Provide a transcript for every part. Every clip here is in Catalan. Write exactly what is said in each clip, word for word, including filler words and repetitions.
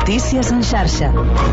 Notícies en xarxa.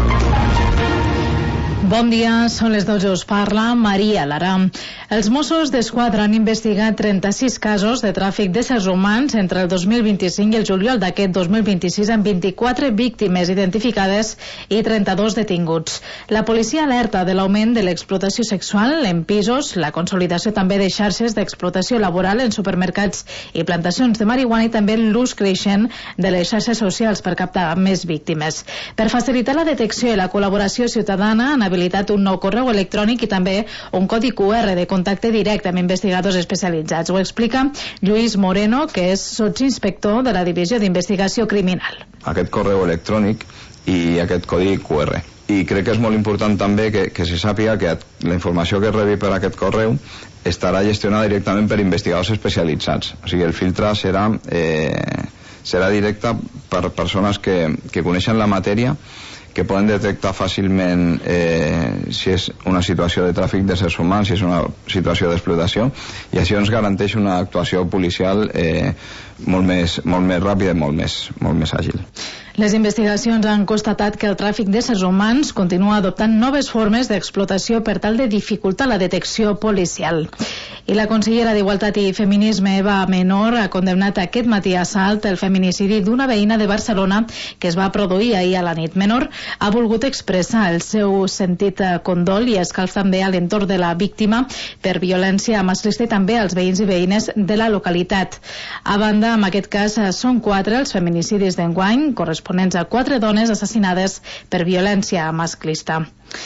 Bon dia, són les dotze, us parla Maria Lara. Els Mossos d'Esquadra han investigat trenta-sis casos de tràfic d'éssers humans entre el dos mil vint-i-cinc i el juliol d'aquest dos mil vint-i-sis, amb vint-i-quatre víctimes identificades i trenta-dos detinguts. La policia alerta de l'augment de l'explotació sexual en pisos, la consolidació també de xarxes d'explotació laboral en supermercats i plantacions de marihuana i també l'ús creixent de les xarxes socials per captar més víctimes. Per facilitar la detecció i la col·laboració ciutadana han habilitat un nou correu electrònic i també un codi Q R de contacte directe amb investigadors especialitzats. Ho explica Lluís Moreno, que és sotsinspector de la Divisió d'Investigació Criminal. Aquest correu electrònic i aquest codi Q R. I crec que és molt important també que, que se sàpiga que la informació que es rebi per aquest correu estarà gestionada directament per investigadors especialitzats. O sigui, el filtre serà, eh, serà directe per persones que, que coneixen la matèria, que poden detectar fàcilment eh, si és una situació de tràfic d'éssers humans, si és una situació d'explotació, i això ens garanteix una actuació policial eh, molt més, molt més ràpida i molt més, molt més àgil. Les investigacions han constatat que el tràfic d'éssers humans continua adoptant noves formes d'explotació per tal de dificultar la detecció policial. I la consellera d'Igualtat i Feminisme, Eva Menor, ha condemnat aquest matí a Salt el feminicidi d'una veïna de Barcelona que es va produir ahir a la nit. Menor ha volgut expressar el seu sentit condol i escalf també a l'entorn de la víctima per violència masclista i també als veïns i veïnes de la localitat. A banda, en aquest cas, són quatre els feminicidis d'enguany, corresponents a quatre dones assassinades per violència masclista.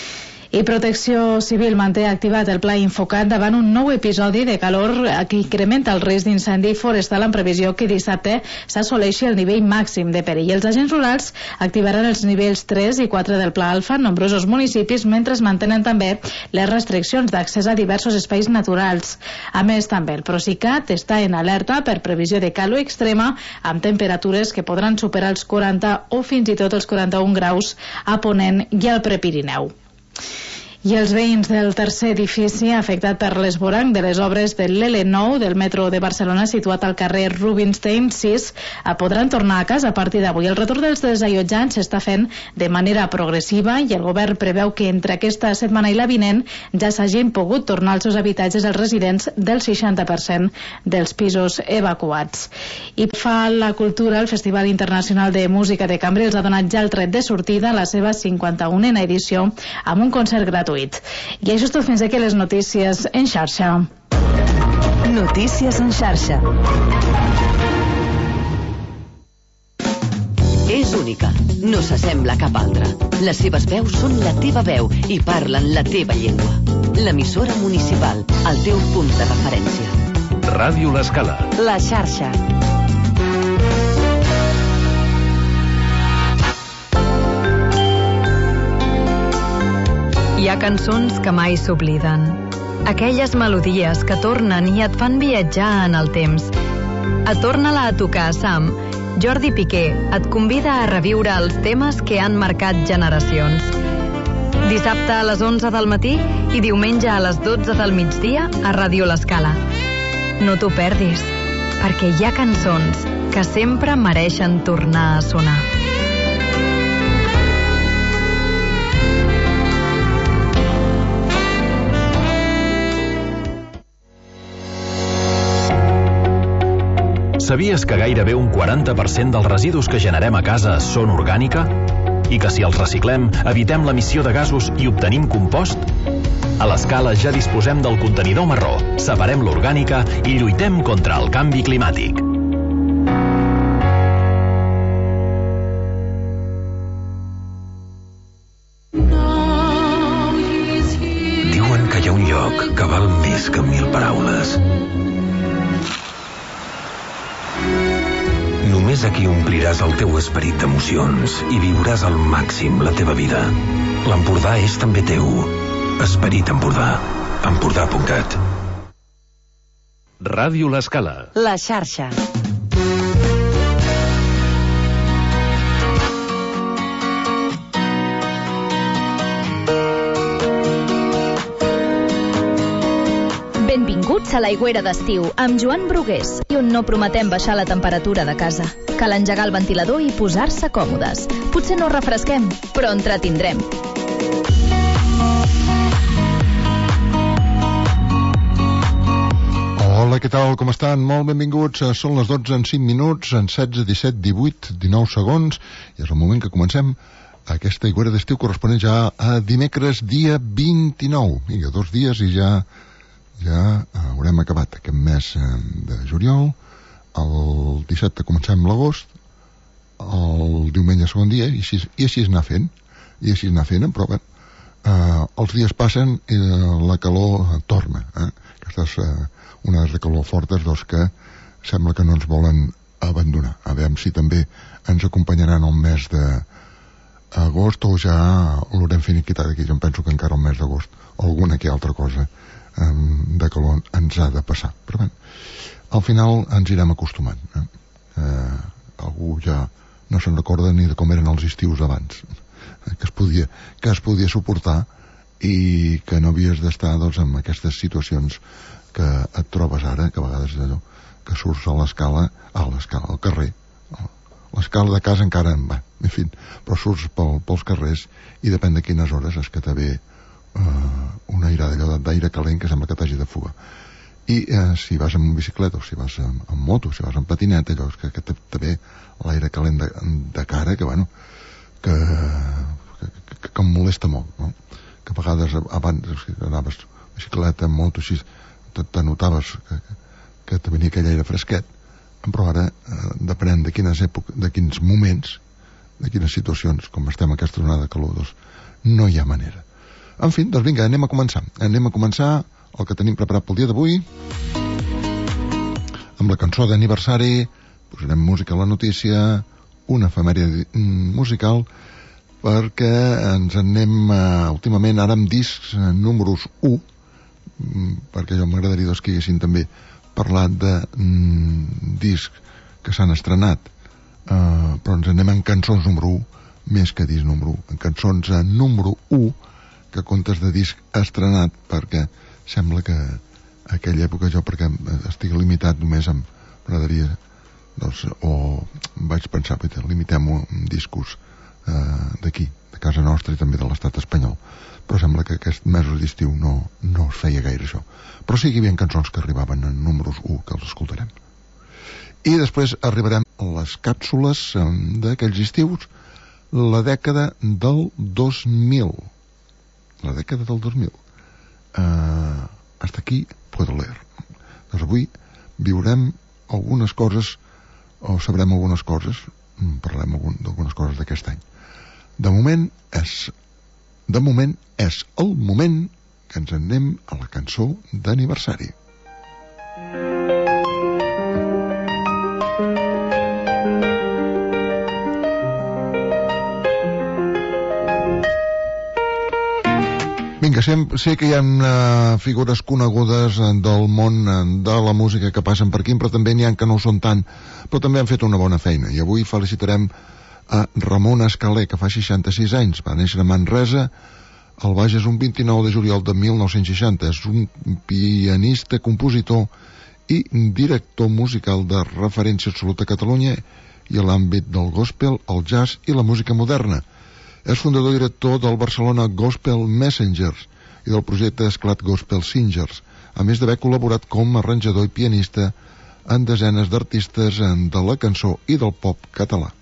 I Protecció Civil manté activat el pla Infocat davant un nou episodi de calor que incrementa el risc d'incendi forestal en previsió que dissabte s'assoleixi el nivell màxim de perill. Els agents rurals activaran els nivells tres i quatre del Pla Alfa en nombrosos municipis, mentre es mantenen també les restriccions d'accés a diversos espais naturals. A més, també el Procicat està en alerta per previsió de calor extrema amb temperatures que podran superar els quaranta o fins i tot els quaranta-un graus a Ponent i al Prepirineu. I els veïns del tercer edifici afectat per l'esvoranc de les obres de l'L nou del metro de Barcelona situat al carrer Rubinstein sis podran tornar a casa a partir d'avui. El retorn dels desallotjats s'està fent de manera progressiva i el govern preveu que entre aquesta setmana i la vinent ja s'hagin pogut tornar als seus habitatges els residents del seixanta per cent dels pisos evacuats. I fa la cultura, el Festival Internacional de Música de Cambrils ha donat ja el tret de sortida a la seva cinquanta-unena edició amb un concert gratuït. I això és tot, fins aquí les notícies en xarxa. Notícies en xarxa. És única, no s'assembla a cap altra. Les seves veus són la teva veu i parlen la teva llengua. L'emissora municipal, el teu punt de referència. Ràdio L'Escala. La xarxa. Hi ha cançons que mai s'obliden. Aquelles melodies que tornen i et fan viatjar en el temps. A Torna-la a tocar, Sam, Jordi Piqué et convida a reviure els temes que han marcat generacions. Dissabte a les onze del matí i diumenge a les dotze del migdia a Ràdio L'Escala. No t'ho perdis, perquè hi ha cançons que sempre mereixen tornar a sonar. Sabies que gairebé un quaranta per cent dels residus que generem a casa són orgànica? I que si els reciclem, evitem l'emissió de gasos i obtenim compost? A l'Escala ja disposem del contenidor marró, separem l'orgànica i lluitem contra el canvi climàtic. Diuen que hi ha un lloc que val més que mil paraules. Només aquí ompliràs el teu esperit d'emocions i viuràs al màxim la teva vida. L'Empordà és també teu. Esperit Empordà. Empordà punt cat. Ràdio L'Escala. La xarxa. Benvinguts Comença l'Aigüera d'estiu amb Joan Brugués, i on no prometem baixar la temperatura de casa. Cal engegar el ventilador i posar-se còmodes. Potser no refresquem, però entretindrem. Hola, què tal? Com estan? Molt benvinguts. Són les dotze en cinc minuts, en setze, disset, divuit, dinou segons, i és el moment que comencem aquesta Aigüera d'estiu corresponent ja a dimecres, dia vint-i-nou. Vinga, dos dies i ja ja haurem acabat aquest mes de juliol. El dissabte comencem l'agost, el diumenge segon dia, i així, i així anar fent. I així anar fent, però bé, eh, els dies passen i la calor torna. Eh? Aquestes eh, onades de calor fortes, doncs, que sembla que no ens volen abandonar. A veure si també ens acompanyaran el mes de agost o ja l'haurem finiquitat aquí. Jo em penso que encara el mes d'agost alguna que altra cosa um, de calor ens ha de passar, però bé, al final ens irem acostumant, eh? Eh, algú ja no se'n recorda ni de com eren els estius abans, eh, que es podia que es podia suportar i que no havies d'estar, doncs, en aquestes situacions que et trobes ara, que a vegades és allò que surts a l'escala, a l'escala, al carrer, l'escala de casa encara en va, en fi, però surts pel, pels carrers i depèn de quines hores és que te ve uh, un aire d'allò d'aire calent que sembla que t'hagi de fugar. I uh, si vas en bicicleta o si vas en, en moto, si vas en patinet, allò és que, que te, te ve l'aire calent de, de cara que, bueno, que, que, que, que em molesta molt, no? Que a vegades abans que anaves bicicleta, en moto, així, te, te notaves que, que te venia aquell aire fresquet, però ara eh, depenent de quines èpoques, de quins moments, de quines situacions, com estem a aquesta onada de calor, doncs no hi ha manera. En fi, doncs vinga, anem a començar. Anem a començar el que tenim preparat pel dia d'avui amb la cançó d'aniversari, posarem música a la notícia, una efemèride musical, perquè ens anem eh, últimament ara amb discs eh, números u, perquè jo m'agradaria doncs, que hi haguessin també parlat de mm, discs que s'han estrenat, uh, però ens anem en cançons número u més que disc número u, en cançons uh, número u que comptes de disc estrenat, perquè sembla que a aquella època jo perquè estic limitat només amb m'agradaria, doncs, o vaig pensar, limitem-ho amb discos uh, d'aquí, de casa nostra i també de l'estat espanyol, però sembla que aquests mesos d'estiu no, no es feia gaire això. Però sí que hi havia cançons que arribaven en números u, que els escoltarem. I després arribarem a les càpsules d'aquells estius, la dècada del dos mil. La dècada del dos mil. Uh, hasta aquí puedo leer. Doncs avui viurem algunes coses, o sabrem algunes coses, parlarem d'algunes coses d'aquest any. De moment és... De moment és el moment que ens anem a la cançó d'aniversari. Vinga, sé que hi ha uh, figures conegudes del món uh, de la música que passen per aquí, però també n'hi ha que no ho són tant, però també han fet una bona feina, i avui felicitarem a Ramon Escaler, que fa seixanta-sis anys, va néixer a Manresa al Bages un vint-i-nou de juliol de mil nou-cents seixanta. És un pianista, compositor i director musical de referència absoluta a Catalunya i a l'àmbit del gospel, el jazz i la música moderna. És fundador i director del Barcelona Gospel Messengers i del projecte Esclat Gospel Singers, a més d'haver col·laborat com a arranjador i pianista en desenes d'artistes de la cançó i del pop català.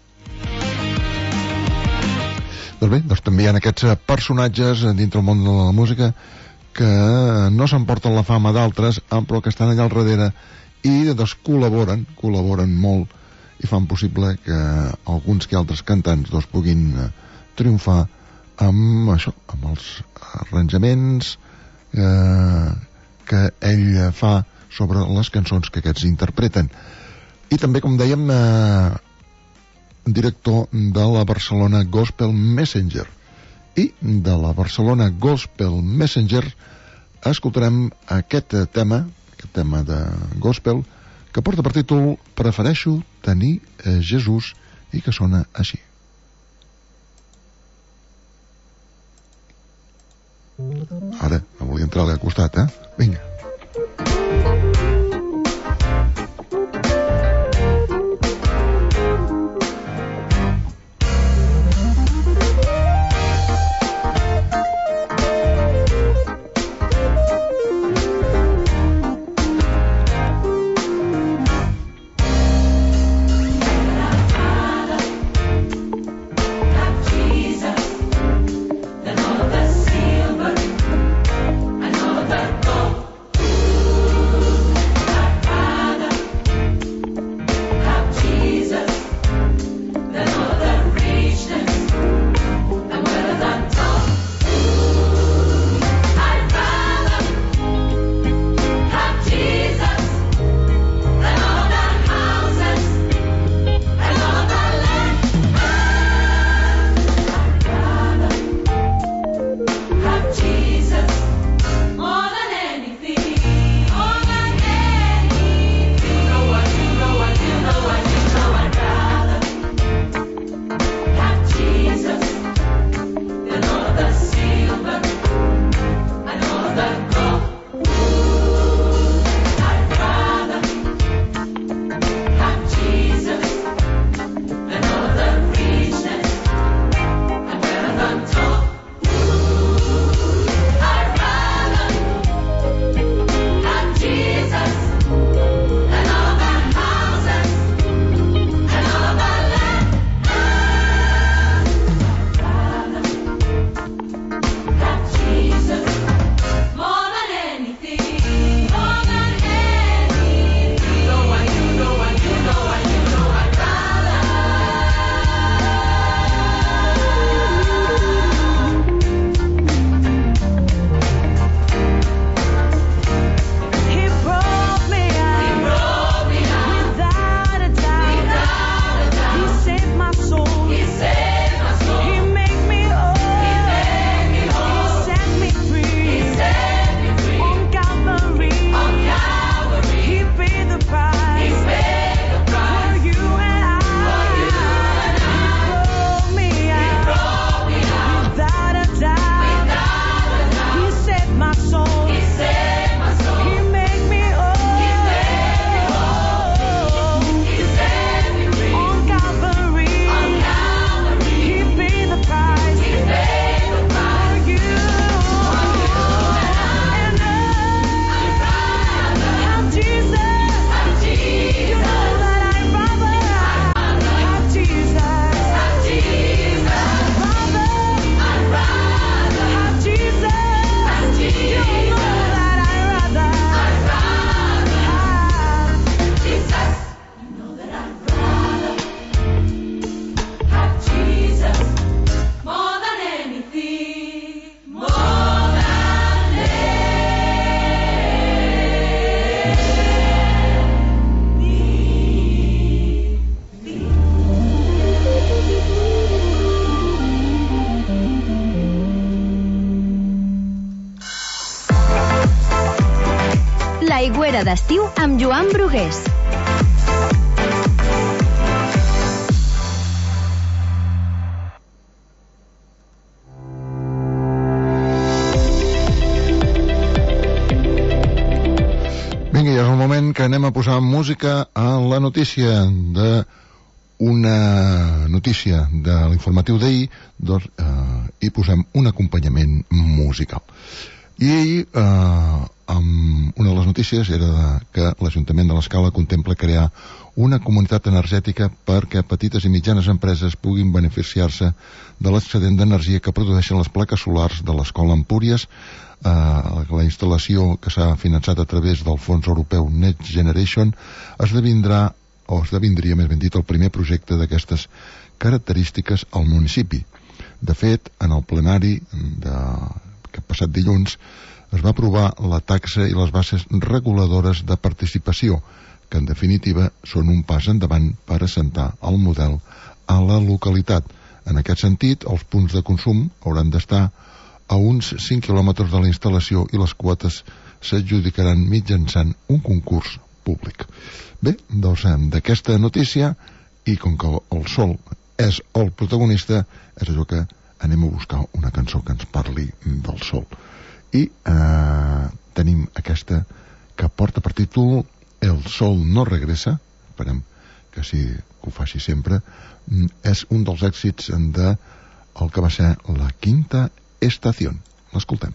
Doncs bé, doncs també hi ha aquests personatges dintre el món de la música que no s'emporten la fama d'altres, però que estan allà al darrere i doncs col·laboren, col·laboren molt i fan possible que alguns que altres cantants doncs puguin triomfar amb això, amb els arranjaments eh, que ell fa sobre les cançons que aquests interpreten. I també, com dèiem, eh, director de la Barcelona Gospel Messenger, i de la Barcelona Gospel Messenger escoltarem aquest tema, aquest tema de gospel que porta per títol Prefereixo tenir eh, Jesús, i que sona així. Ara, no volia entrar-li al costat, eh? Vinga. Hora d'estiu amb Joan Brugués. Vinga, ja és el moment que anem a posar música a la notícia de una notícia de l'informatiu d'ahir, doncs eh, hi posem un acompanyament musical. I ahir, eh, amb una de les notícies era de, que l'Ajuntament de l'Escala contempla crear una comunitat energètica perquè petites i mitjanes empreses puguin beneficiar-se de l'excedent d'energia que produeixen les plaques solars de l'Escola Empúries. Eh, la instal·lació que s'ha finançat a través del fons europeu Next Generation esdevindrà o esdevindria, més ben dit, el primer projecte d'aquestes característiques al municipi. De fet, en el plenari de... que passat dilluns es va aprovar la taxa i les bases reguladores de participació, que en definitiva són un pas endavant per assentar el model a la localitat. En aquest sentit, els punts de consum hauran d'estar a uns cinc quilòmetres de la instal·lació i les quotes s'adjudicaran mitjançant un concurs públic. Bé, doncs d'aquesta notícia, i com que el sol és el protagonista, és allò que anem a buscar una cançó que ens parli del sol. I eh, tenim aquesta que porta per títol El sol no regresa, esperem que sí que ho faci sempre, és un dels èxits de el que va ser la Quinta Estació. L'escoltem.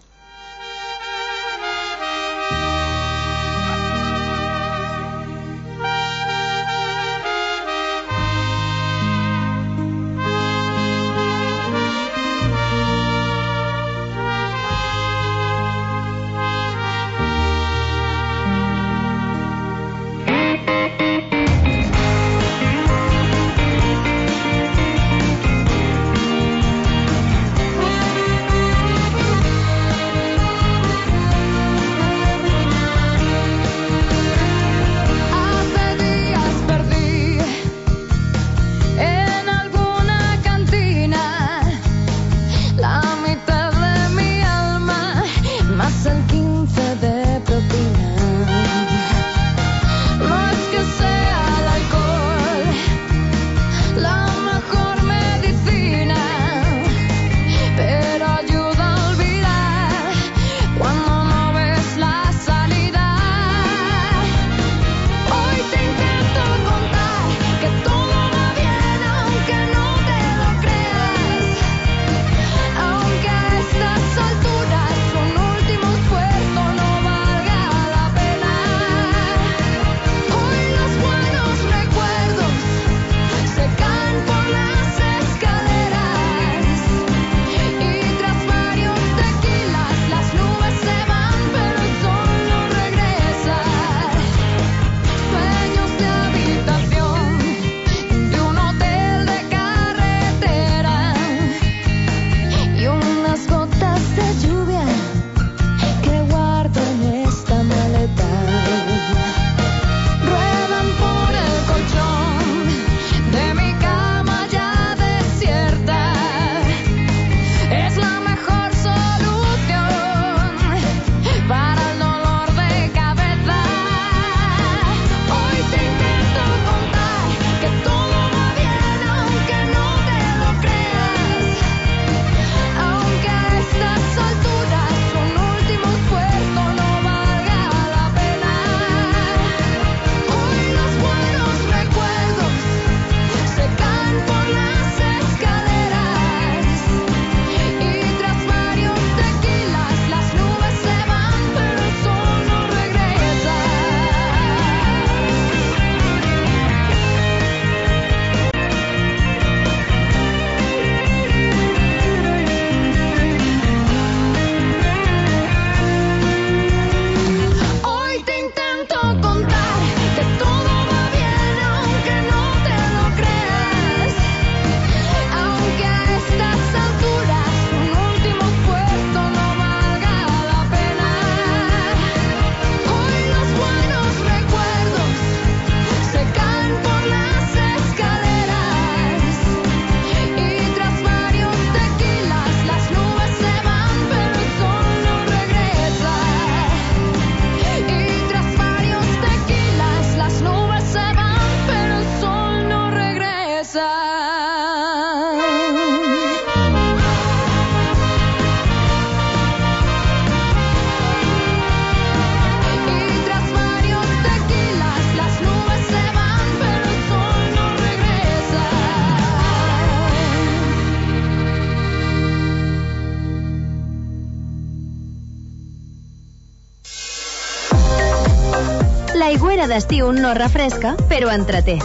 l'aigüera d'estiu no refresca, però entreté.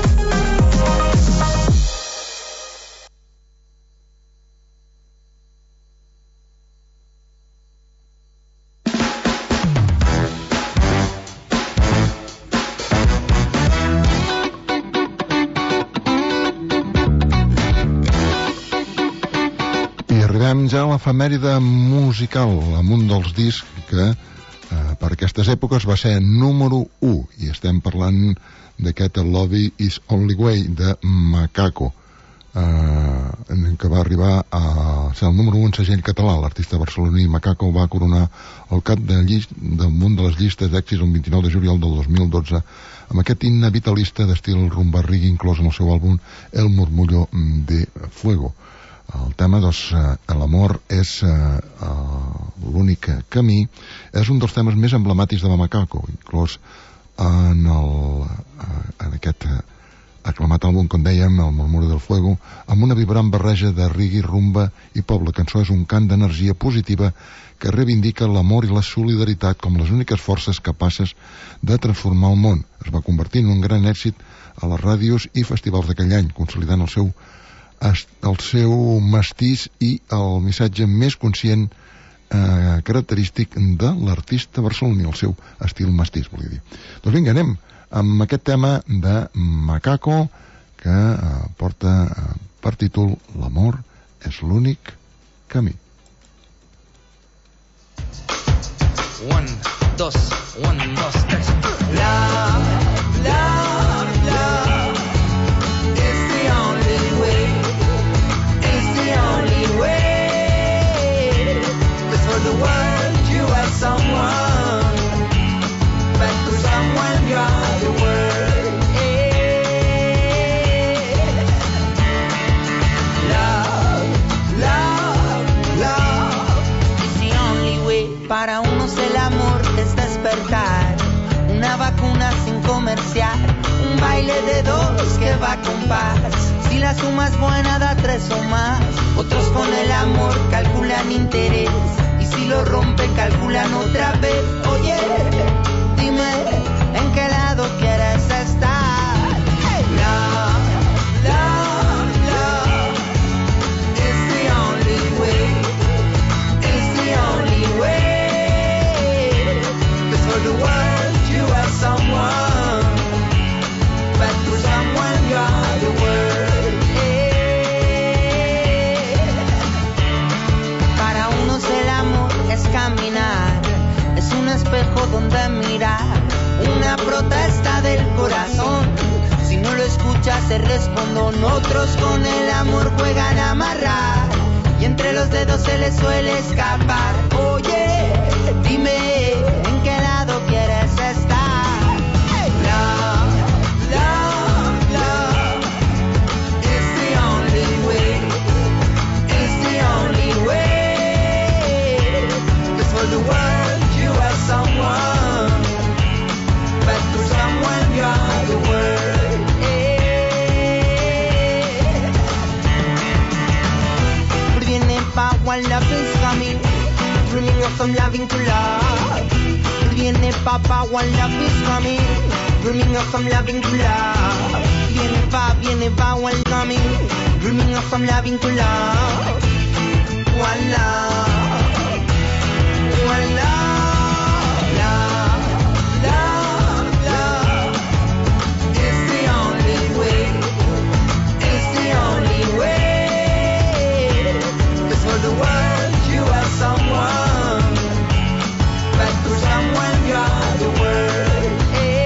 Ja a l'efemèride musical amb un dels discs que eh, per aquestes èpoques va ser número u, i estem parlant d'aquest Love is Only Way de Macaco, eh, que va arribar a ser el número u en segell català. L'artista barceloní Macaco va coronar el cap de llist, del munt de les llistes d'èxits el vint-i-nou de juliol del dos mil dotze amb aquest himne vitalista d'estil rumba reggae inclòs en el seu àlbum El Murmullo de Fuego. El tema, doncs, eh, l'amor és eh, l'únic camí, és un dels temes més emblemàtics de Macaco, inclòs en, el, eh, en aquest eh, aclamat àlbum, com dèiem, El Murmullo del Fuego, amb una vibrant barreja de reggae, rumba i pop. La cançó és un cant d'energia positiva que reivindica l'amor i la solidaritat com les úniques forces capaces de transformar el món. Es va convertir en un gran èxit a les ràdios i festivals d'aquell any, consolidant el seu el seu mestís i el missatge més conscient eh, característic de l'artista barceloní, el seu estil mestís, volia dir. Doncs vinga, anem amb aquest tema de Macaco que eh, porta eh, per títol L'amor és l'únic camí. Un, dos, un, dos, tres. Love, love, love is the only way. The world, you are someone, but for someone you are the world. Yeah. Love, love, love is the only way. Para unos el amor es despertar, una vacuna sin comerciar, un baile de dos que va con paz. Si la suma es buena da tres o más. Otros con el amor calculan interés, si lo rompen calculan otra vez. Oye, dime en qué lado quieres estar. Hey. Love, love, love is the only way. It's the only way. 'Cause for the world you are someone, but for someone you are the world. Es caminar, es un espejo donde mirar, una protesta del corazón. Si no lo escuchas te respondo. Otros con el amor juegan a amarrar y entre los dedos se les suele escapar. Oye, dime en qué lado quieres estar. Hey. Love, love, love is the only way. It's the only way. For the world you are someone, but for someone you are the world. Yeah. Viene pa' one love is coming, bringing us from loving to love. Viene pa' pa' one love is coming, bringing us from loving to love. Viene pa' viene pa' one coming, bringing us from loving to love. One love. One love, love, love, love is the only way. It's the only way. 'Cause for the world you are someone, but for someone you are the world.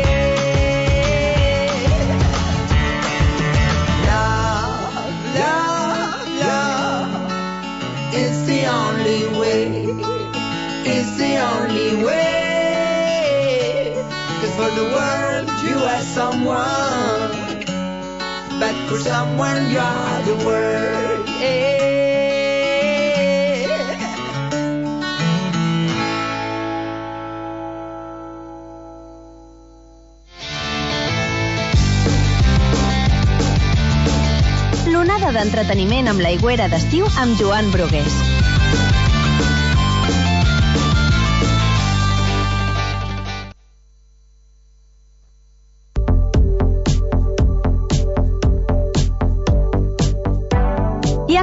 Yeah. Love, love, love is the only way. It's the only way. 'Cause for the world you are someone, but for someone you are the world. Yeah. L'onada d'entreteniment amb l'aigüera d'estiu amb Joan Brugués.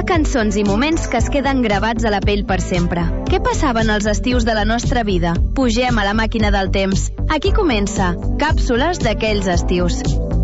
cançons i moments que es queden gravats a la pell per sempre. Què passava en els estius de la nostra vida? Pugem a la màquina del temps. Aquí comença Càpsules d'aquells estius.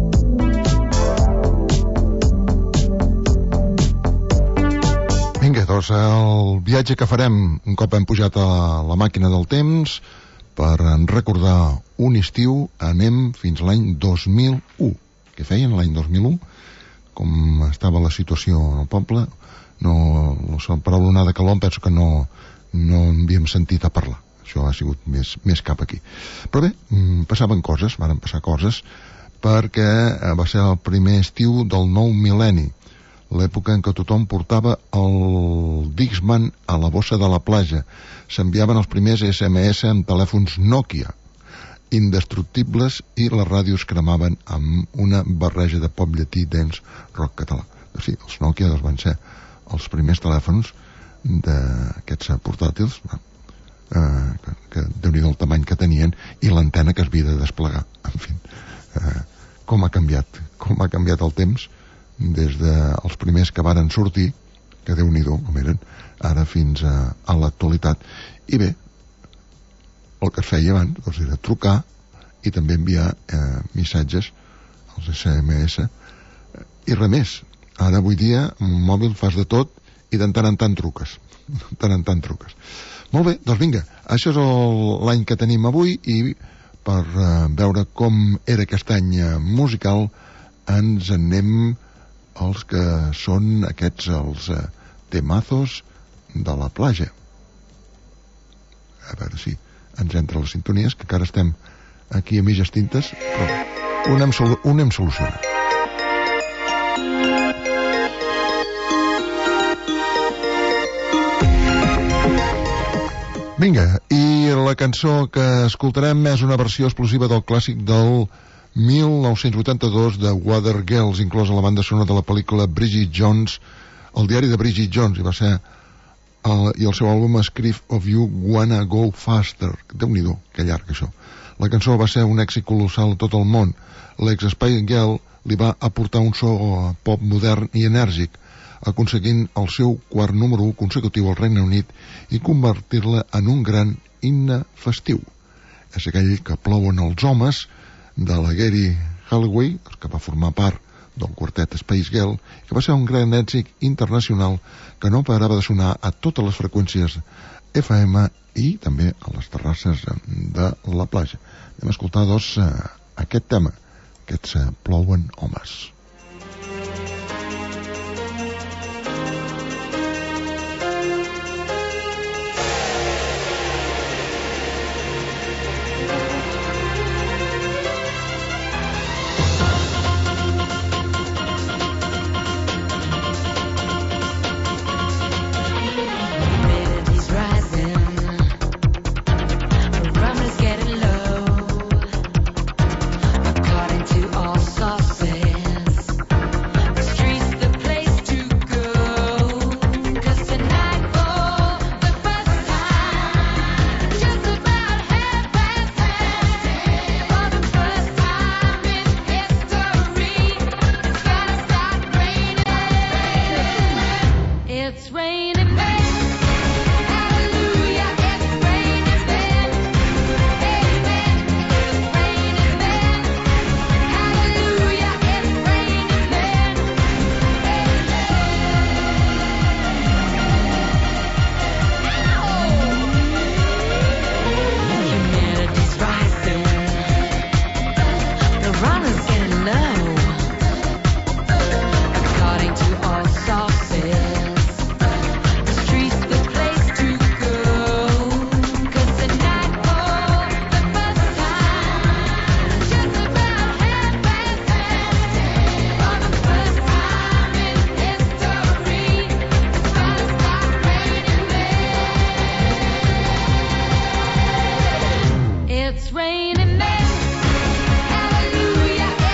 Vinga, doncs el viatge que farem un cop hem pujat a la màquina del temps per recordar un estiu anem fins l'any dos mil u. Què feien l'any dos mil u? Com estava la situació al poble? No, per l'onada de calor penso que no, no en havíem sentit a parlar. Això ha sigut més, més cap aquí. Però bé, passaven coses, van passar coses, perquè va ser el primer estiu del nou mil·lenni, l'època en què tothom portava el Dixman a la bossa de la platja. S'enviaven els primers esse eme esse amb telèfons Nokia, indestructibles, i les ràdios cremaven amb una barreja de pop llatí, dance, rock català. Sí, els Nokia doncs, van ser els primers telèfons d'aquests portàtils, eh, que, que déu-n'hi-do el tamany que tenien i l'antena que es havia de desplegar. En fi, eh, com ha canviat, com ha canviat el temps des dels primers que varen sortir, que déu-n'hi-do com eren, ara fins a, a l'actualitat. I bé, el que es feia abans doncs, era trucar i també enviar eh, missatges als esse eme esse i res més. Ara avui dia amb un mòbil fas de tot i de tant en tant truques de tant en tant truques. Molt bé, doncs vinga, això és l'any que tenim avui i per eh, veure com era aquest any musical ens anem els que són aquests els eh, temazos de la platja. A veure si ens entra les sintonies, que encara estem aquí a mitges tintes, però un hem, solu un hem solucionat. Vinga, i la cançó que escoltarem és una versió explosiva del clàssic del mil nou-cents vuitanta-dos de Water Girls, inclosa la banda sonora de la pel·lícula Bridget Jones, el diari de Bridget Jones, i va ser el, i el seu àlbum Script of You Wanna Go Faster. Déu-n'hi-do, que llarg això. La cançó va ser un èxit colossal a tot el món. L'ex-Spice Girl li va aportar un so pop modern i enèrgic, aconseguint el seu quart número u consecutiu al Regne Unit i convertir-la en un gran himne festiu. És aquell que plouen els homes de la Geri Halliwell, que va formar part del quartet Spice Girl, que va ser un gran èxit internacional que no parava de sonar a totes les freqüències efe eme i també a les terrasses de la platja. Anem a escoltar, doncs, aquest tema, aquests plouen homes. It's raining men. Hallelujah.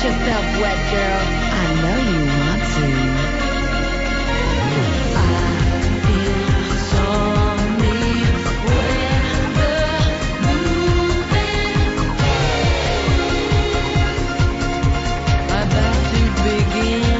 yourself wet, girl. I know you want to. I feel so near where the moving about to begin.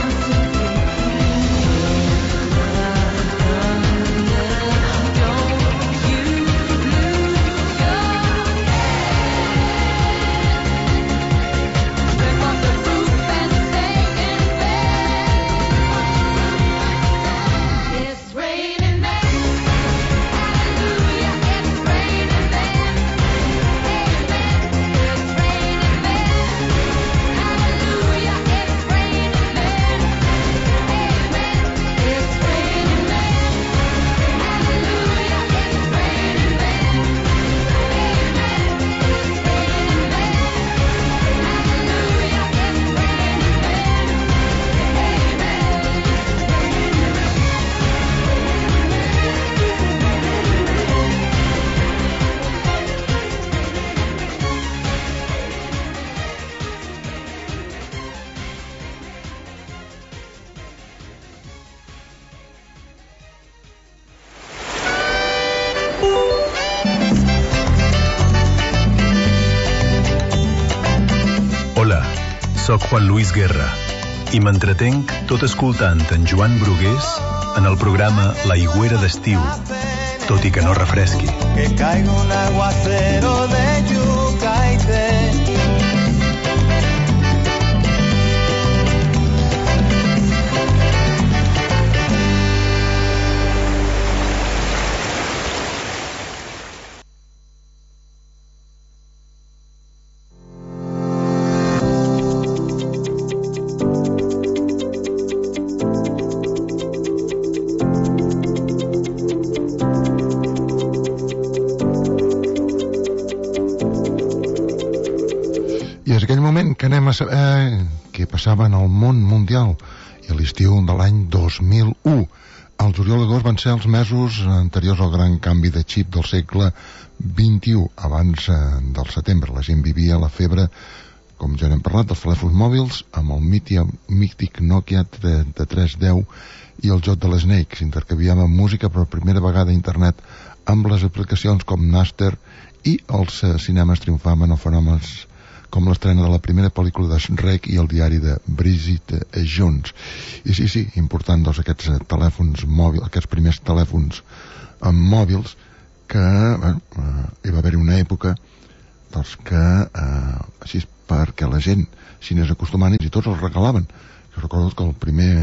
Soc Juan Luis Guerra i m'entretenc tot escoltant en Joan Brugués en el programa La Higüera d'Estiu, tot i que no refresqui. Que caiga un aguacero de yuca y té. Que anem a saber què passava en el món mundial i a l'estiu de l'any dos mil u. El juliol i agost van ser els mesos anteriors al gran canvi de xip del segle vint-i-u. Abans eh, del setembre la gent vivia la febre, com ja n'hem parlat, dels telèfons mòbils amb el mític Nokia trenta-tres deu i el joc de l'Snake. S'intercanviava música per primera vegada a internet amb les aplicacions com Napster i els eh, cinemes triomfaven o fenòmens com l'estrena de la primera pel·lícula de Shrek i el diari de Bridget Jones. I sí, sí, important, doncs, aquests telèfons mòbils, aquests primers telèfons amb mòbils que, bueno, eh, hi va haver una època doncs que, eh, així perquè la gent s'hi anés acostumant i tots els regalaven. Jo recordo que el primer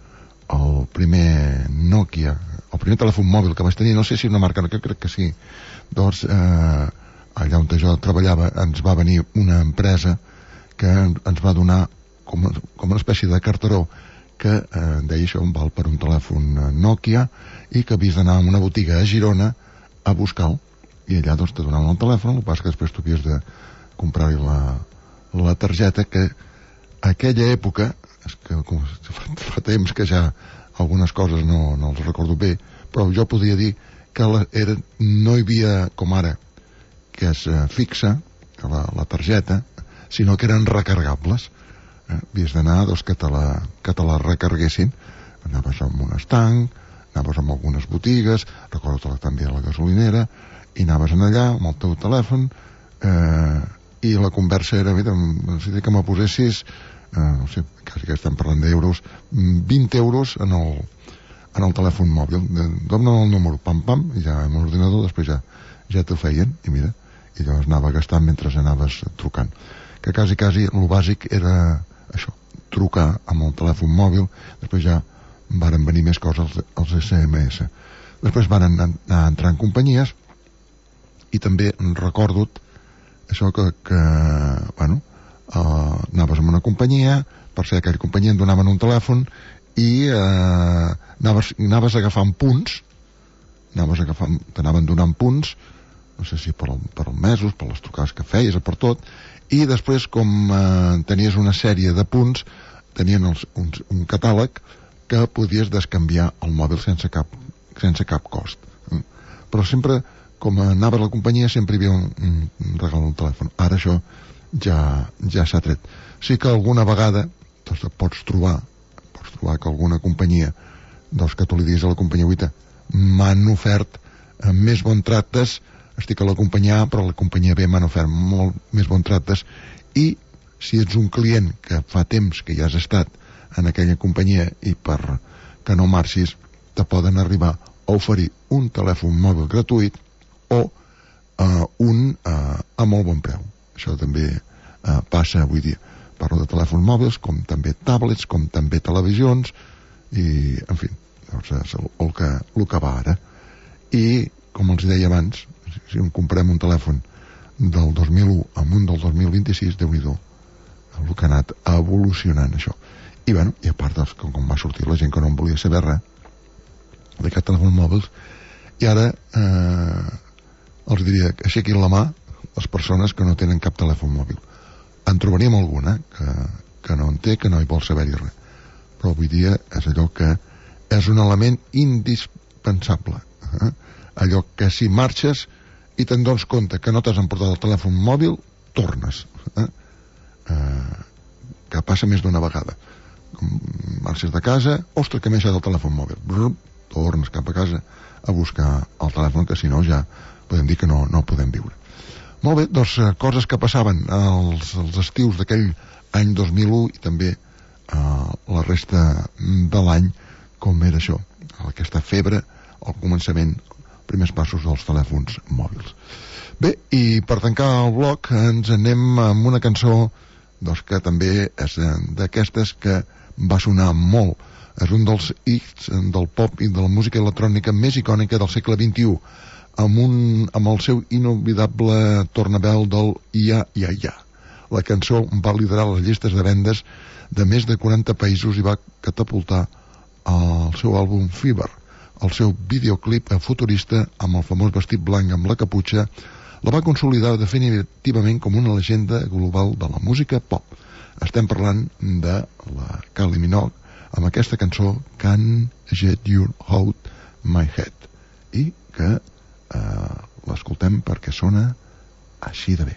el primer Nokia, el primer telèfon mòbil que vaig tenir, no sé si una marca, no, crec que sí, doncs eh, allà on jo treballava ens va venir una empresa que ens va donar com, com una espècie de carteró que eh, deia això em val per un telèfon Nokia i que havies d'anar a una botiga a Girona a buscar-lo i allà doncs te donaven el telèfon, el que passa que després tu havies de comprar-hi la, la targeta que aquella època és que com, fa, fa temps que ja algunes coses no, no els recordo bé, però jo podria dir que la, era, no hi havia com ara que és eh, fixa, la, la targeta, sinó que eren recargables. Eh? Havies d'anar doncs, que, te la, que te la recarguessin. Anaves amb un estanc, anaves amb algunes botigues, recordo també a la gasolinera, i anaves en allà amb el teu telèfon, eh, i la conversa era, mira, necessito que me posessis, eh, no sé, quasi que estem parlant d'euros, vint euros en el, en el telèfon mòbil. Dóna el número, pam, pam, i ja amb l'ordinador després ja, ja t'ho feien, i mira, i llavors anava gastant mentre anaves trucant. Que quasi, quasi, el bàsic era això, trucar amb el telèfon mòbil, després ja varen venir més coses, els, els S M S. Després van anar, anar a entrar en companyies, i també recordo això que, que bueno, uh, anaves amb una companyia, per ser aquella companyia et donaven un telèfon, i uh, anaves, anaves agafant punts, anaves agafant, t'anaven donant punts, no sé si per, el, per els mesos, per les trucades que feies, per tot, i després com eh, tenies una sèrie de punts, tenien els, un, un catàleg que podies descanviar el mòbil sense cap, sense cap cost. Eh? Però sempre, com anava a la companyia, sempre hi havia un, un, un regal al telèfon. Ara això ja, ja s'ha tret. Sí que alguna vegada doncs, pots trobar pots trobar que alguna companyia doncs, que tu li diguis a la companyia Wita m'han ofert eh, més bon tractes, estic a la companyia A però la companyia B m'han ofert molt més bon tractes, i si ets un client que fa temps que ja has estat en aquella companyia i per que no marxis te poden arribar a oferir un telèfon mòbil gratuït o uh, un uh, a molt bon preu. Això també uh, passa avui dia. Parlo de telèfons mòbils, com també tablets, com també televisions, i, en fi, doncs és el, el, que, el que va ara. I, com els deia abans, si en comprem un telèfon del dos mil u amb un del dos mil vint-i-sis, Déu-n'hi-do, el que ha anat evolucionant, això. I, bueno, i a part, doncs, com, com va sortir la gent que no en volia saber res d'aquests telèfons mòbils, i ara eh, els diria que aixequin la mà les persones que no tenen cap telèfon mòbil. En trobaríem alguna que, que no en té, que no hi vol saber-hi res, però avui dia és allò que és un element indispensable, eh? Allò que si marxes i te'n dones compte que no t'has emportat el telèfon mòbil, tornes, eh? Eh, que passa més d'una vegada. Marxes de casa, ostres, que m'he deixat el telèfon mòbil, brr, tornes cap a casa a buscar el telèfon, que si no ja podem dir que no, no podem viure. Molt bé, doncs coses que passaven als, als estius d'aquell any dos mil u i també eh, la resta de l'any, com era això, aquesta febre, al començament, primers passos dels telèfons mòbils. Bé, i per tancar el bloc ens anem amb una cançó doncs, que també és d'aquestes que va sonar molt. És un dels hits del pop i de la música electrònica més icònica del segle vint-i-u, amb, un, amb el seu inoblidable tornaveu del Ja, Ja, Ja. La cançó va liderar les llistes de vendes de més de quaranta països i va catapultar el seu àlbum Fever. El seu videoclip futurista amb el famós vestit blanc amb la caputxa la va consolidar definitivament com una llegenda global de la música pop. Estem parlant de la Kylie Minogue amb aquesta cançó Can't Get You Out My Head, i que eh, l'escoltem perquè sona així de bé.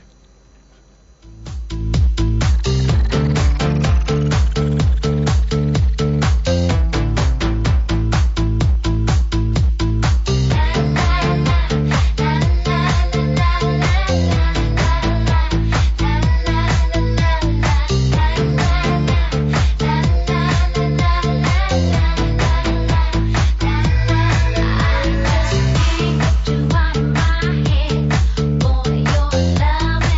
Boy, your love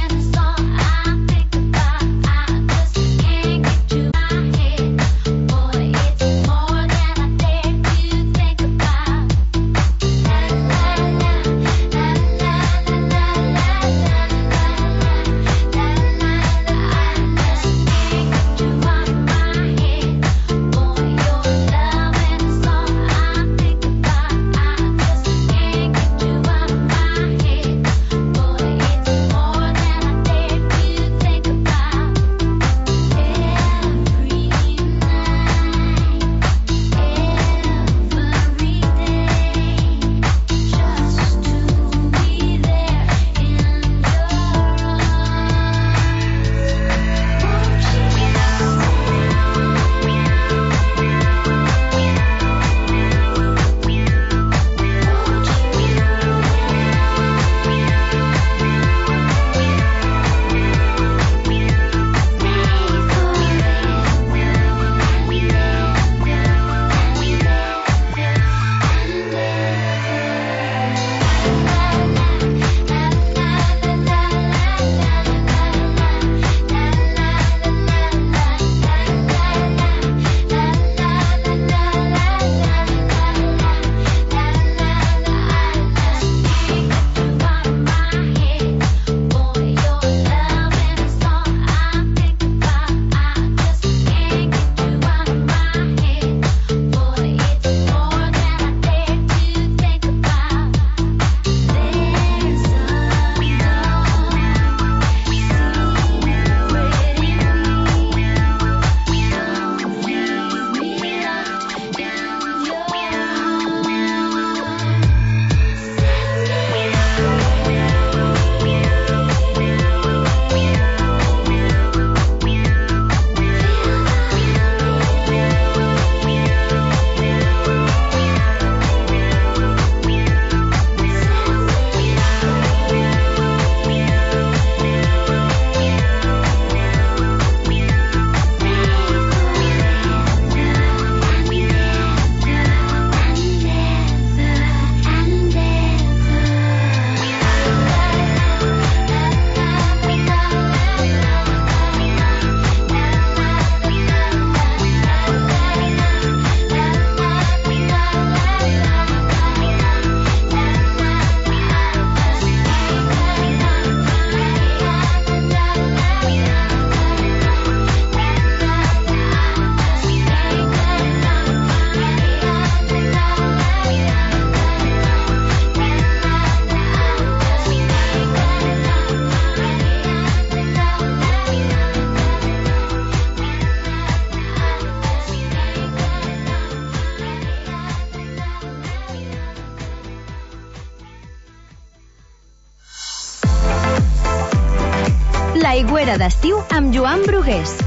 L'aigüera d'estiu amb Joan Brugués.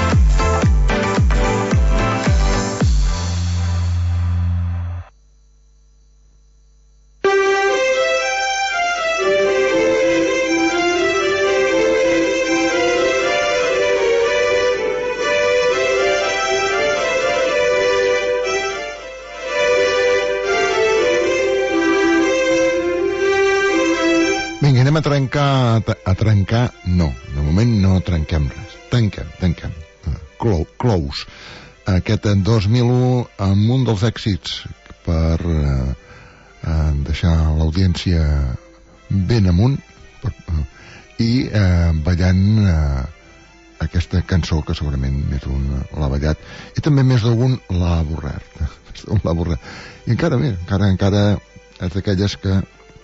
Anem a trencar, a trencar, no, de moment no trenquem res, tanquem, tanquem, Clou, clous, aquest dos mil u amb un dels èxits per eh, deixar l'audiència ben amunt per, eh, i eh, ballant eh, aquesta cançó que segurament més d'un l'ha ballat i també més d'un l'ha avorret, l'ha avorret. I encara més, encara, encara és d'aquelles que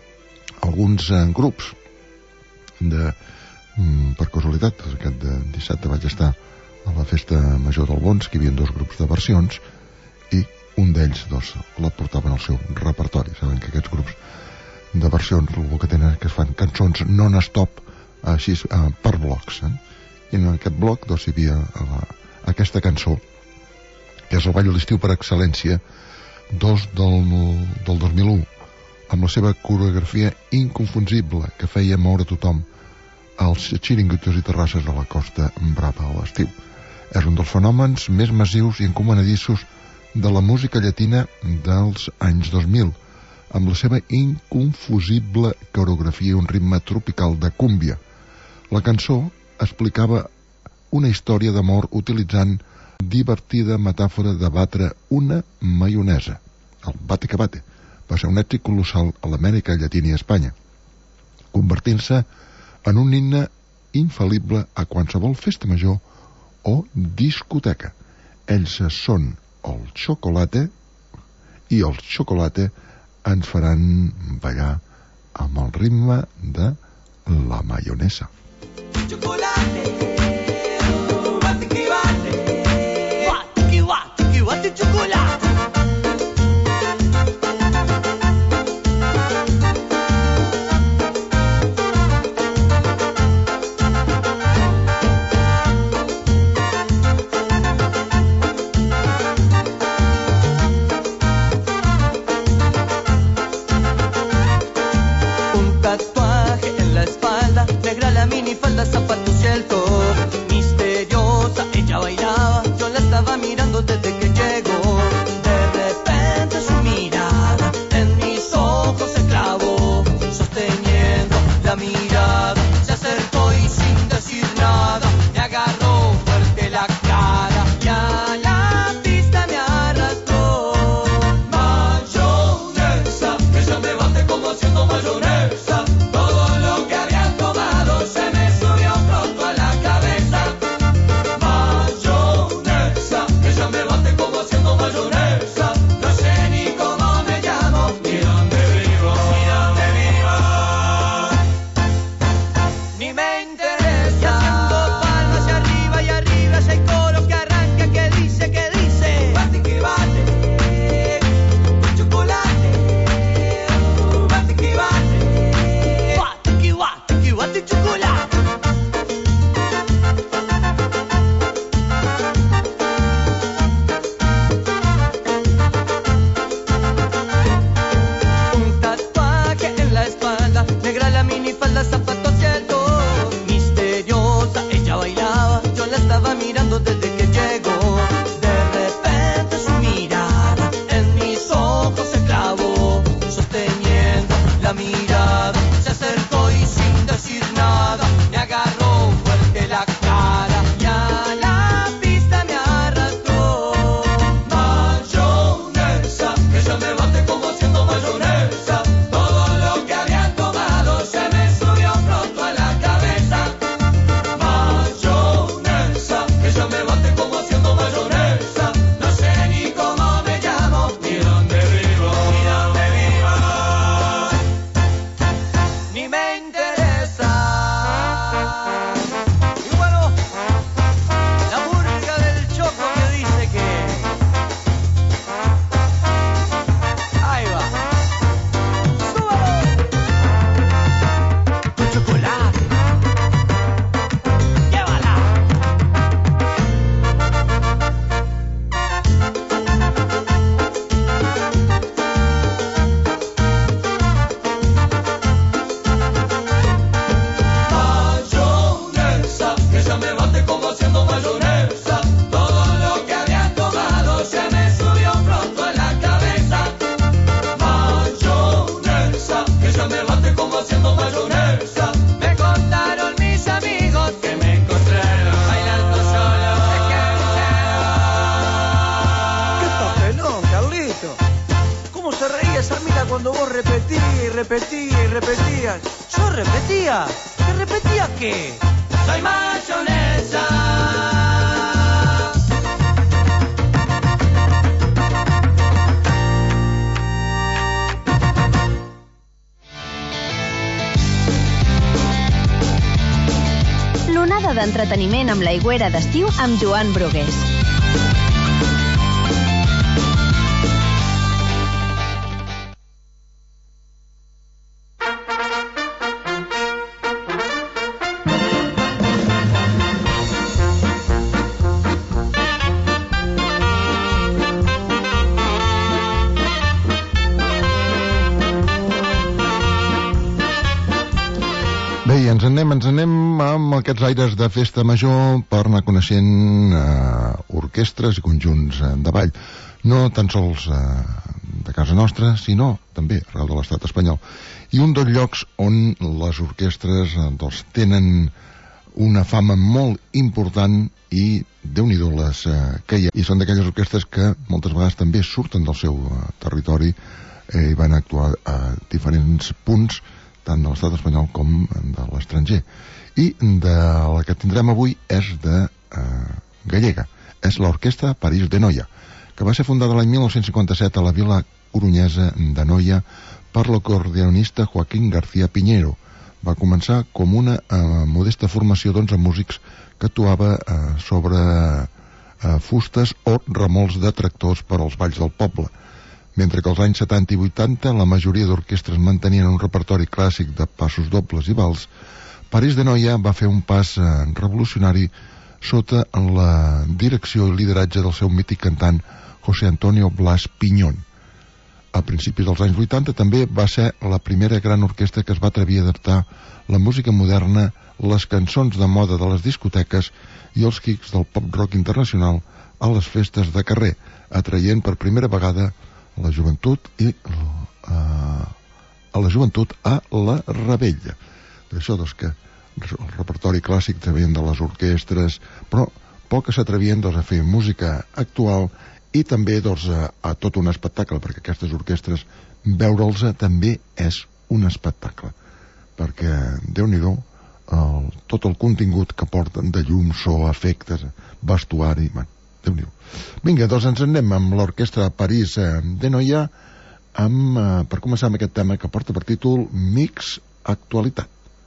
alguns eh, grups de, mm, per casualitat aquest de dissabte vaig estar a la festa major del Bons, que hi havia dos grups de versions i un d'ells doncs, la portaven al seu repertori. Saben que aquests grups de versions el que tenen és que es fan cançons non-stop així eh, per blocs, eh? I en aquest bloc doncs, hi havia la, aquesta cançó que és el ball de l'estiu per excel·lència dos del, del dos mil u, amb la seva coreografia inconfusible que feia moure tothom als xiringuitos i terrasses de la Costa Brava a l'estiu. És un dels fenòmens més massius i encomanadissos de la música llatina dels anys dos mil, amb la seva inconfusible coreografia i un ritme tropical de cúmbia. La cançó explicava una història d'amor utilitzant divertida metàfora de batre una maionesa, el bate que bate. Va ser un èxit colossal a l'Amèrica Llatina i Espanya, convertint-se en un himne infal·lible a qualsevol festa major o discoteca. Ells són el Chocolate i el Chocolate ens faran ballar amb el ritme de la maionesa. Chocolate, bate que bate, bate que bate, que bate chocolate. Minifalda, zapatos y el top. Misteriosa, ella bailaba, yo la estaba mirando desde que llegó. De repente su mirada en mis ojos se clavó, sosteniendo la mirada, se acercó y sin decir nada, me agarró fuerte la cara y a la pista me arrastró. Mayonesa, ella me bate como haciendo mayonesa. Todo lo que había tomado se me subió pronto a la cabeza. cuando vos repetías y repetías y repetías. Yo repetía. ¿Que repetía qué? Soy mayonesa. L'onada d'entreteniment amb l'aigüera d'estiu amb Joan Brugués. Bé, i ens anem, ens anem amb aquests aires de festa major per anar coneixent eh, orquestres i conjunts eh, de ball. No tan sols eh, de casa nostra, sinó també arreu de l'estat espanyol. I un dels llocs on les orquestres eh, doncs, tenen una fama molt important i déu-n'hi-do les eh, que hi ha. I són d'aquelles orquestres que moltes vegades també surten del seu eh, territori eh, i van actuar a diferents punts tant de l'estat espanyol com de l'estranger. I de la que tindrem avui és de eh, gallega. És l'Orquestra París de Noia, que va ser fundada l'any mil nou-cents cinquanta-set a la vila corunyesa de Noia per l'acordeonista Joaquín García Piñero. Va començar com una eh, modesta formació d'onze músics que actuava eh, sobre eh, fustes o remolcs de tractors per als balls del poble. Mentre que als anys setanta i vuitanta la majoria d'orquestres mantenien un repertori clàssic de passos dobles i vals, París de Noia va fer un pas eh, revolucionari sota la direcció i lideratge del seu mític cantant José Antonio Blas Piñón. A principis dels anys vuitanta també va ser la primera gran orquestra que es va atrevir a adaptar la música moderna, les cançons de moda de les discoteques i els hits del pop-rock internacional a les festes de carrer, atraient per primera vegada la joventut i uh, a la joventut a la rebella. D'això, doncs, que el repertori clàssic trebien de les orquestres, però poques s'atrevien doncs, a fer música actual i també doncs, a, a tot un espectacle, perquè aquestes orquestres veure'ls també és un espectacle, perquè Déu-n'hi-do el, tot el contingut que porten de llum, so, efectes, vestuari, bueno, Déu-n'hi-do. Vinga, doncs ens anem amb l'Orquestra París de Noia amb, eh, per començar amb aquest tema que porta per títol Mix Actualitat.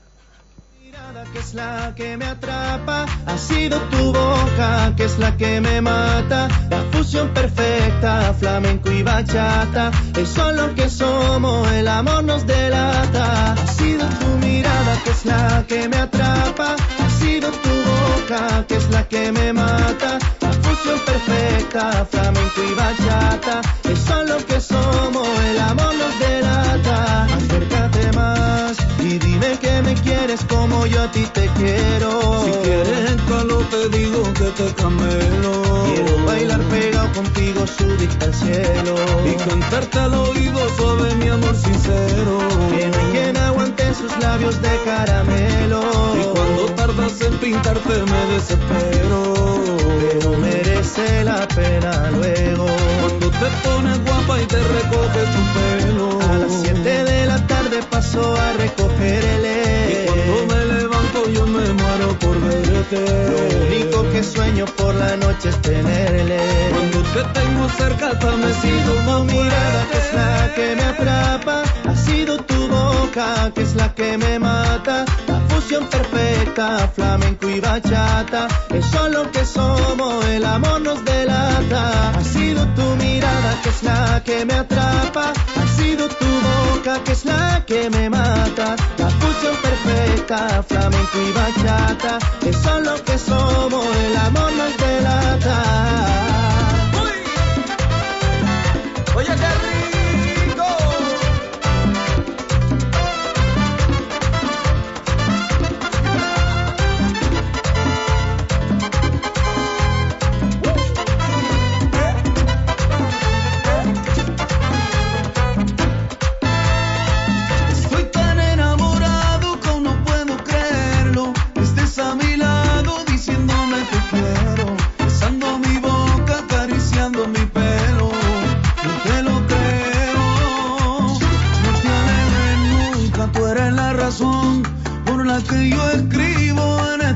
Que es la que me atrapa, ha sido tu boca, que es la que me mata, la fusión perfecta, flamenco y bachata, es solo que somos, el amor nos delata. Ha sido tu mirada, que es la que me atrapa, ha sido tu boca, que es la que me mata, la fusión perfecta, flamenco y bachata, es solo que somos, el amor nos delata. Acércate más y dime que me quieres como yo a ti te quiero. Si quieres calor te digo que te camelo. Quiero bailar pegado contigo, subirte al cielo y cantarte al oído suave mi amor sincero. Que no hay quien aguante sus labios de caramelo. Y cuando tardas en pintarte me desespero. Pero merece la pena luego. Cuando te pones guapa y te recoges tu pelo. A las siete de la tarde paso a recogerle. Y cuando me levanto yo me muero por verte. Lo único que sueño por la noche es tenerle. Cuando te tengo cerca hasta me siento más tu mirada, que es la que me atrapa, ha sido tu boca, que es la que me mata, la fusión perfecta, flamenco y bachata, es solo que somos, el amor nos delata. Ha sido tu mirada, que es la que me atrapa, ha sido tu boca, que es la que me mata, la fusión perfecta, flamenco y bachata, es solo que somos, el amor nos delata. Oye, qué rico. Estoy tan enamorado como no puedo creerlo. Estés a mi lado diciéndome te quiero.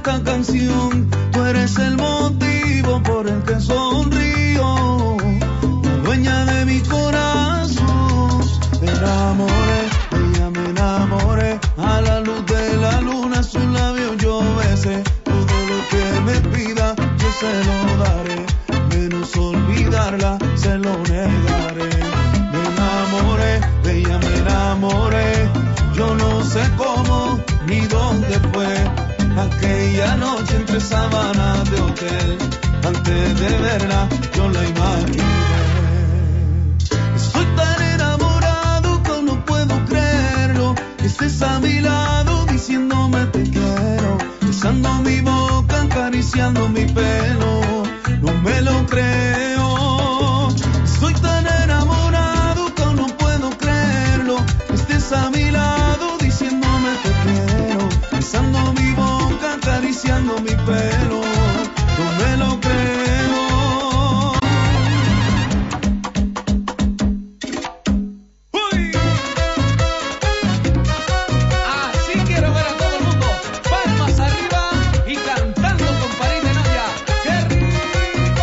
esta canción. Tú eres el motivo por el que sonrío, dueña de mi corazón. Me enamoré, ella me enamoré, a la luz de la luna sus labios yo besé. Todo lo que me pida yo se lo daré, menos olvidarla se lo negaré. Me enamoré, de ella me enamoré, yo no sé cómo ni dónde fue aquella noche entre sábanas de hotel. Antes de verla yo la imaginé. Estoy tan enamorado que no puedo creerlo, que estés a mi lado diciéndome te quiero, besando mi boca, acariciando mi pelo. No me lo creo. Estoy tan enamorado que no puedo creerlo, que estés a mi lado diciéndome te quiero, besando mi boca, acariciando mi pelo. No me lo creo. ¡Uy! Así quiero ver a todo el mundo, palmas arriba y cantando con París de Novia. ¡Qué rico!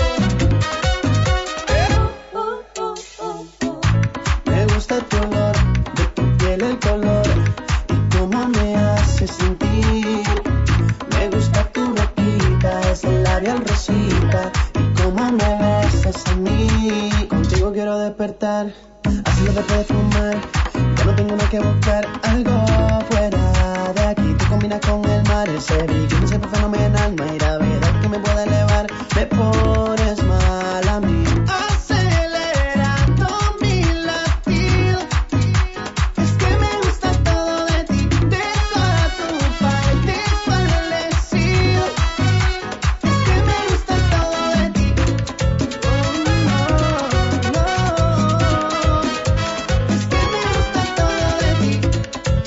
Me gusta tu olor, de tu piel el color, y cómo me hace sentir. Me gusta tu boquita, ese labial rosita, y cómo me besas a mí. Contigo quiero despertar, así lo después de fumar. Ya no tengo nada que buscar, algo fuera de aquí. Tú combinas con el mar, ese bikini siempre fenomenal. No hay gravedad que me pueda elevar, me pones mal a mí. Acelerando mi latir, es que me gusta todo de ti. Decora tu parte establecido, es que me gusta todo de ti. Oh, no, no, es que me gusta todo de ti. Es que me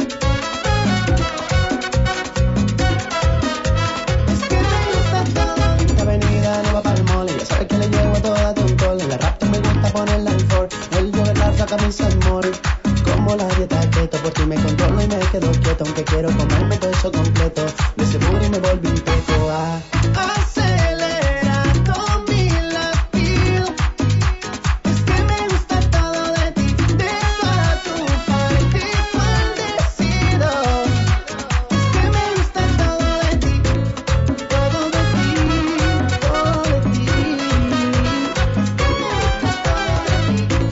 gusta todo. Esta avenida no va para el mall, ya sabes que le llevo a toda tu col. En la rap me gusta ponerla en Ford, el yo la flaca camisa en mall. Como la dieta keto, por ti me controlo y me quedo quieto, aunque quiero comerme todo eso completo. De ese booty me volví un poco a acelerando mi latir, es que me gusta todo de ti. Decora tu parte establecido, es que me gusta todo de ti. Todo de ti, todo de ti. Es que me gusta todo de ti.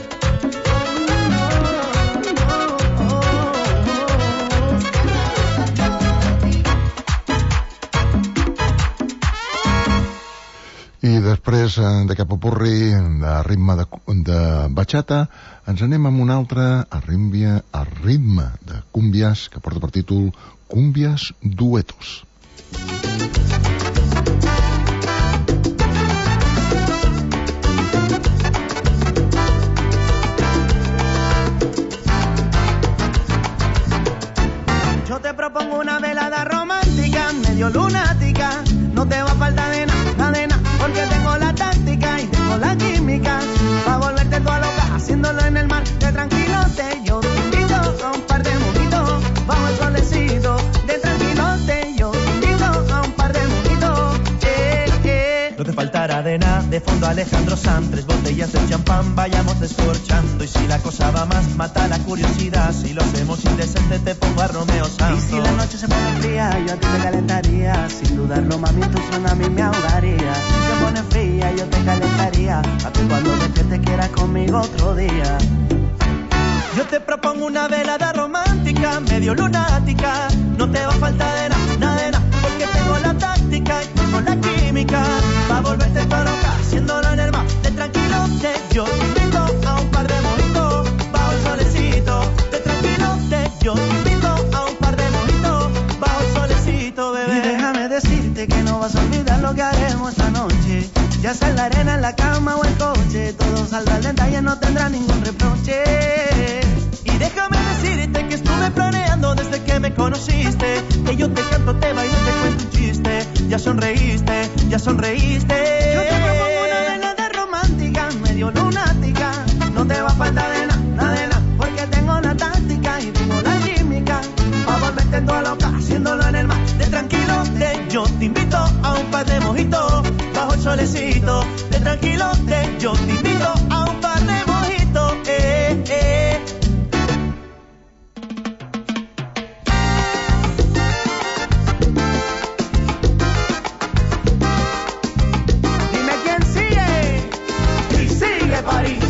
I després d'aquest popurri de ritme de, de bachata ens anem amb un altre a ritme, a ritme de cúmbies que porta per títol Cúmbies Duetos. Yo te propongo una velada romántica, medio lunática. No te va a faltar de nada, nada de nada, porque tengo la táctica y tengo la química para volverte toda loca, haciéndolo en el mar de tranquilote. Yo te invito a un par de mojitos bajo el solecito. De tranquilote, yo te invito a un par de mojitos. Eh, eh. No te faltará de nada, de fondo Alejandro Sanz, tres botellas de champán, vayamos descorchando. Y si la cosa va más, mata la curiosidad. Si lo hacemos indecente, te pongo a Romeo Santos. Y si la noche se pone fría, yo a ti te calentaría. Sin dudarlo, mami, tu tsunami me ahogaría. Si se pone fría, yo te calentaría, a que cuando despiertes quieras conmigo otro día. Yo te propongo una velada romántica, medio lunática. No te va a faltar de nada, nada de nada, porque tengo la táctica y tengo la química para volverte toda loca, haciéndolo en el mar de tranquilote. Yo te invito a un par de mojitos bajo el solecito. De tranquilote, yo te invito a un par de mojitos bajo el solecito, bebé. Y déjame decirte que no vas a olvidar lo que haremos esta noche. Ya sea en la arena, en la cama o el coche, todo saldrá al detalle, no tendrá ningún reproche. Y déjame decirte que estuve planeando desde que me conociste, que yo te canto, te bailo, te cuento un chiste. Ya sonreíste, ya sonreíste. Yo te propongo una velada romántica, medio lunática. No te va a faltar de nada, nada de nada, porque tengo la táctica y tengo la química para volverte toda loca, haciéndolo en el mar de tranquilote. Yo yo te invito a un par de mojitos, bajo el solecito, de tranquilote, yo te invito a un par de mojitos, eh, eh. Dime quién sigue, y sigue París.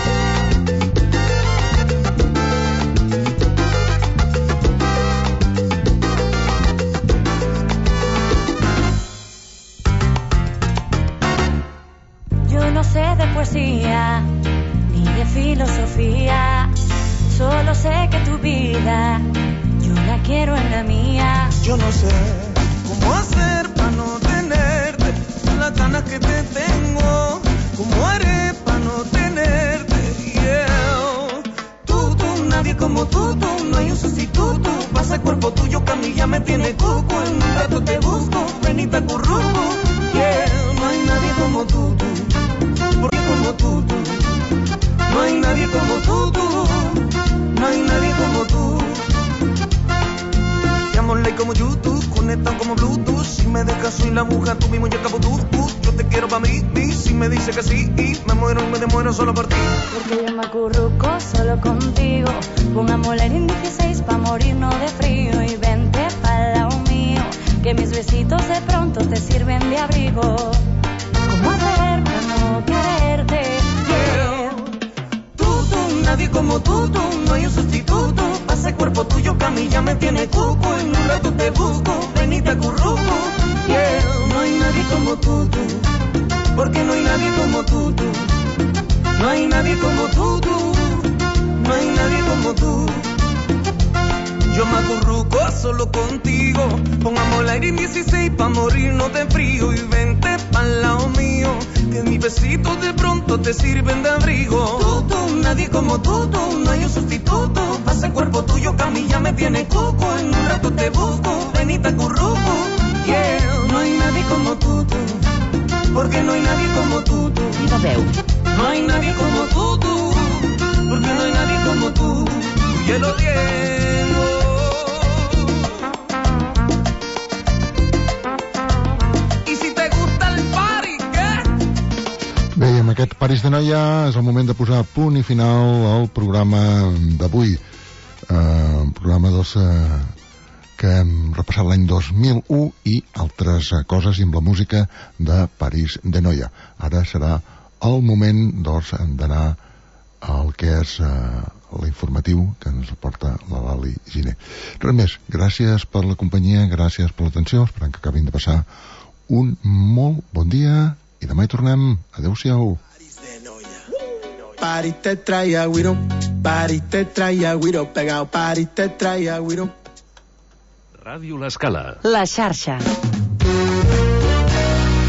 No sé de poesía ni de filosofía, solo sé que tu vida yo la quiero en la mía. Yo no sé cómo hacer para no tenerte, son las ganas que te tengo. ¿Cómo haré para no tenerte? Yeah. Tú, tú, nadie como tú, tú, no hay un sustituto. Pasa el cuerpo tuyo que a mí ya me tiene cuco. En un rato te busco, ven y te acurruco. Yeah, no hay nadie como tú, tú. Porque como tú, tú, no hay nadie como tú, tú, no hay nadie como tú. Llamo ley como YouTube, conectan como Bluetooth. Si me dejas soy la aguja, tú mismo ya acabo tú, tú. Yo te quiero pa' mí, mí. Si me dice que sí, y me muero y me demuero solo por ti. Porque yo me acurruco solo contigo. Pongamos la en dieciséis pa' morirnos de frío. Y vente pa'l lado mío, que mis besitos de pronto te sirven de abrigo. ¿Cómo hacer para no quererte? Yeah. Tú, tú, nadie como tú, tú, no hay un sustituto. Pasa el cuerpo tuyo que a mí ya me tiene cuco. En un rato te busco, ven y te acurruco. Yeah. No hay nadie como tú, tú, porque no hay nadie como tú, tú. No hay nadie como tú, tú, no hay nadie como tú. Yo me acurruco solo contigo. Pongamos el aire en dieciséis pa' morirnos de frío. Y vente pa'l lado mío, que mis besitos de pronto te sirven de abrigo. Tú, tú, nadie como tú, tú, no hay un sustituto. Pasa el cuerpo tuyo que a mí ya me tiene cuco. En un rato te busco, ven y te acurruco. Yeah, no hay nadie como tú, tú, porque no hay nadie como tú, tú. Viva veu. No hay nadie como tú, tú, porque no hay nadie como tú. Tú ya lo digo. Bé, i amb aquest París de Noia és el moment de posar punt i final al programa d'avui. Eh, un programa doncs, eh, que hem repassat l'any dos mil u i altres eh, coses i amb la música de París de Noia. Ara serà el moment doncs, d'anar al que és eh, l'informatiu que ens porta la Lali Giner. Res més, gràcies per la companyia, gràcies per l'atenció, esperant que acabin de passar un molt bon dia i demà hi tornem. Adéu-siau. París te trae agüiro, París te trae agüiro, pegado, París te trae agüiro. Ràdio L'Escala. La xarxa.